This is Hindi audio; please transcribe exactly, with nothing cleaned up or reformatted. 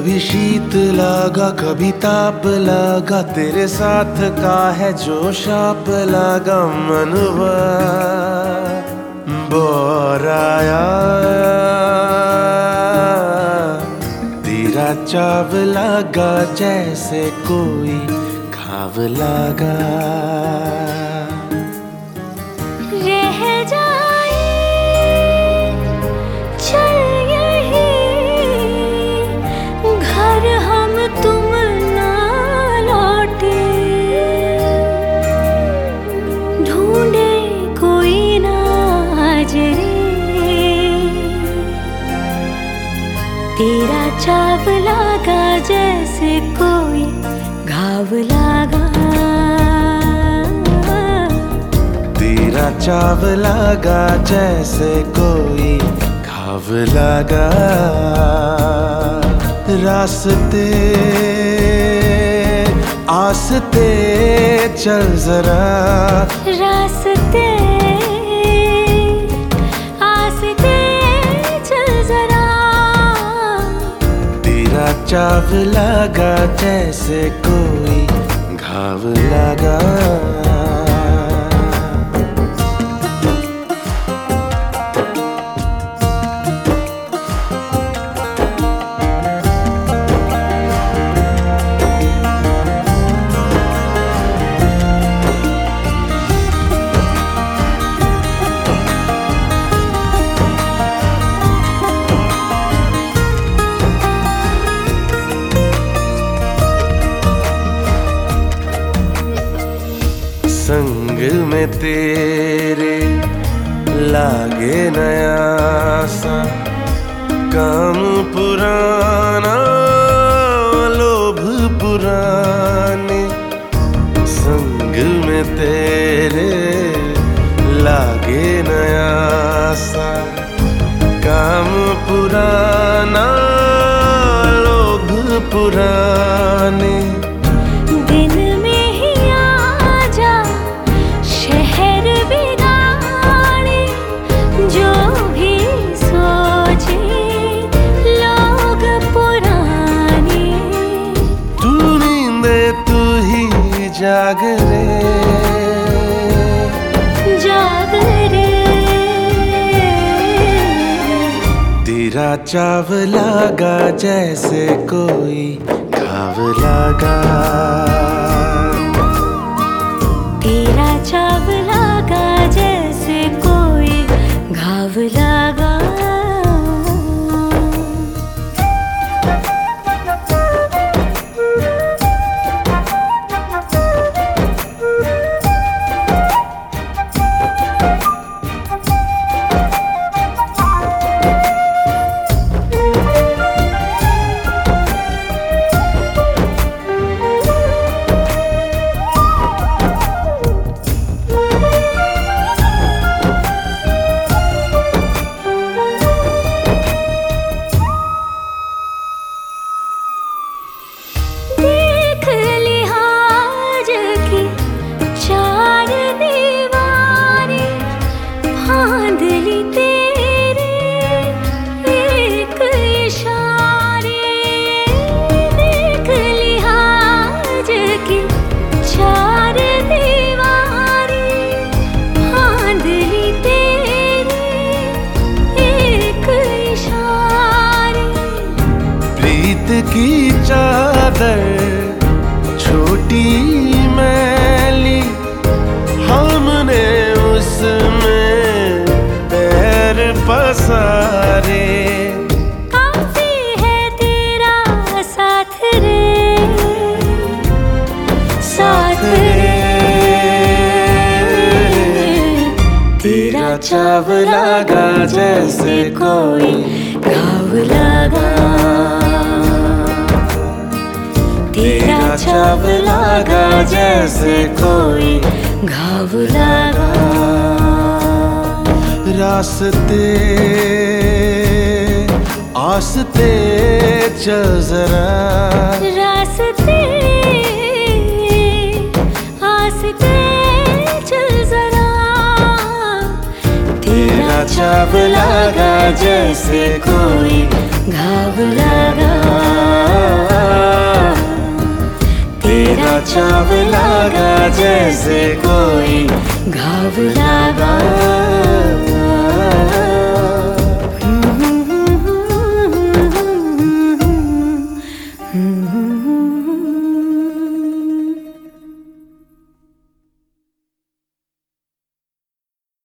कभी शीत लगा कभी ताप लगा, तेरे साथ का है जो शाप लगा। मनवा बोराया तेरा चाव लगा, जैसे कोई घाव लगा। रह जाए चल यही घर, हम तुम ना लौटे। ढूंढे कोई ना जरे, तेरा चाव लगा जैसे कोई घाव लगा। तेरा चाव लगा जैसे कोई घाव लगा। रास्ते आस्ते चल जरा, रास्ते आस्ते चल जरा। तेरा चाव लगा जैसे कोई घाव लगा। संग में तेरे लागे नया सा काम पुराना, लोभ पुराने। संग में तेरे लागे नया सा काम पुराना, लोभ पुराने। जाग रे जाग रे, तेरा चाव लगा जैसे कोई घाव लगा। तेरा चाव लगा जैसे कोई घाव लगा। की चादर छोटी मैली, हमने उसमें पैर पसारे। काफी है तेरा साथ रे, साथ रे। तेरा चाव लगा जैसे कोई घाव लगा। तेरा चाव लगा जैसे कोई घाव लगा। रास्ते आस्ते चल जरा, रास्ते आस्ते चल जरा। तेरा चाव लगा जैसे कोई घाव लगा। चाव लागा जैसे कोई घाव लागा।